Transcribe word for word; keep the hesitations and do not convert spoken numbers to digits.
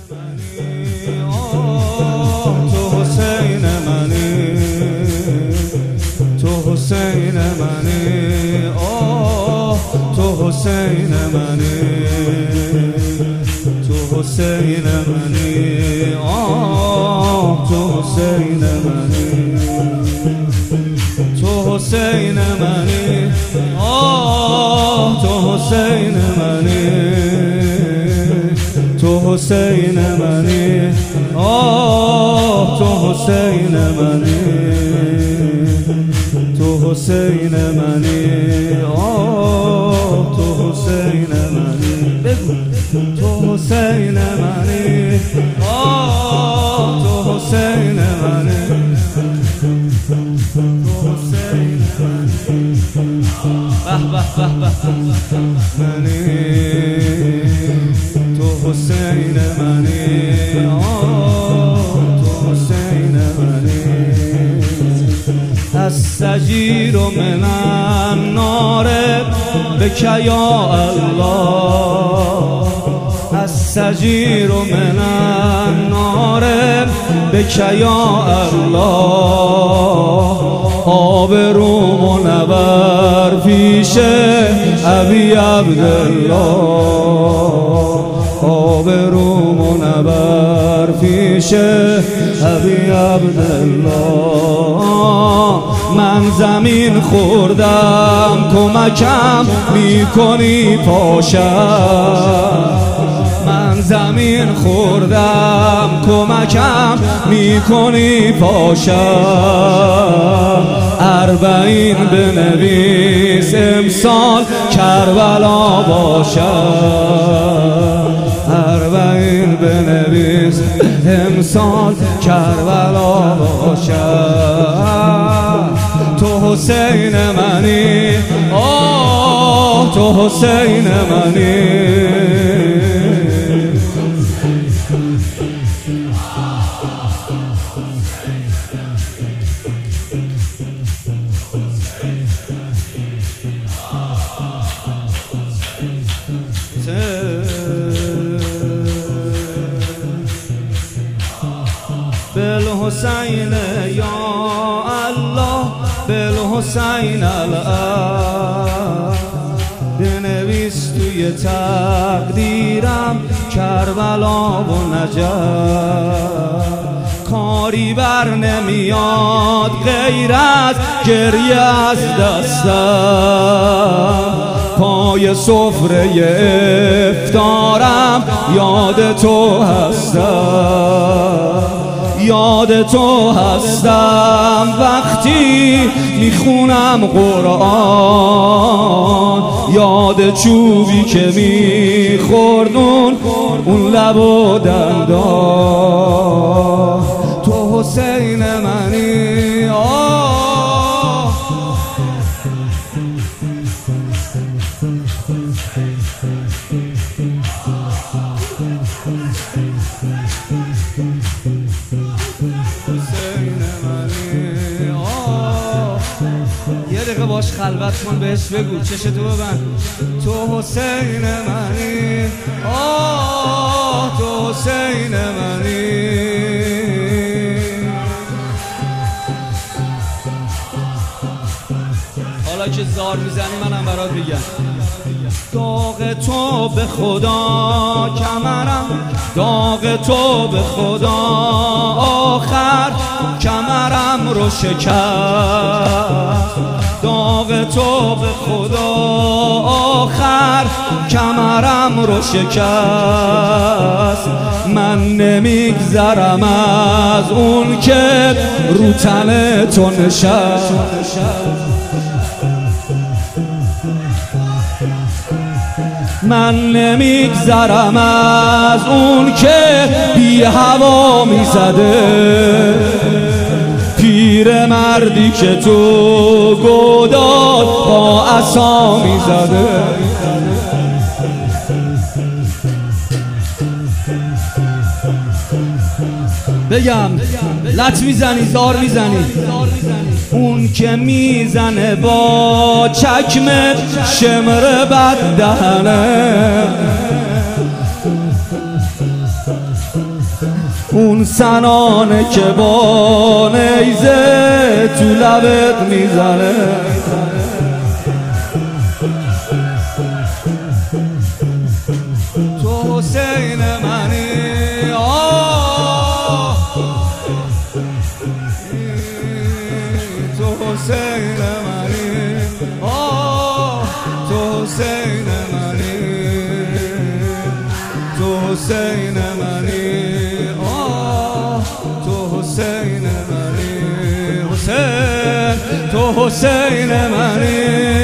تو حسین منی، تو حسین منی، آه تو حسین منی، تو حسین منی، آه تو حسین منی، تو حسین منی، آه تو حسین منی، تو حسین منی، آه تو حسین منی، تو حسین منی، آه تو حسین منی، بگو تو حسین منی، آه تو حسین منی، تو حسین منی، به به به به منی، تو حسین منی، آه تو حسین منی. استجیر من النار بک یا الله، استجیر من النار بک یا الله، آبرو منور پیش ابی عبدالله، آبرو منور پیش ابی عبدالله. من زمین خوردم کمکم میکنی پاشم، من زمین خوردم کمکم میکنی پاشم، اربعین بنویس امسال کربلا باشم، اربعین بنویس امسال کربلا باشم. تو حسین منی، آه تو حسین منی، بالحسین یا الله، بالحسین الان، بنویس توی تقدیرم کربلا و نجف، کاری بر نمیاد غیر از گریه از دستم، پای سفره افطارم یاد تو هستم، یاد تو هستم وقتی میخونم قرآن، یاد چوبی که میخوردون اون لب و دندان. تو حسین منی، آه یه دقیقه باش خلوت کن، بهش بگو چشتو ببند. تو حسین منی، آه تو حسین منی، حالا که زار میزنی منم برات بگم. داغ تو به خدا کمرم، داغ تو به خدا آخر کمرم رو شکست، داغ تو به خدا آخر کمرم رو شکست. من نمیگذرم از اون که رو تن تو نشست، من نمیگذرم از اون که بی هوا میزده، پیر مردی که تو گودال با عصا میزده. بگم لط میزنی زار میزنی، اون که میزنه با چکمه شمر بد دهنه، اون سنانه که با نیزه تو لبت میزنه تو حسین منی آه تو حسین منی آه تو حسین منی تو حسین منی آه تو حسین منی حسین تو حسین منی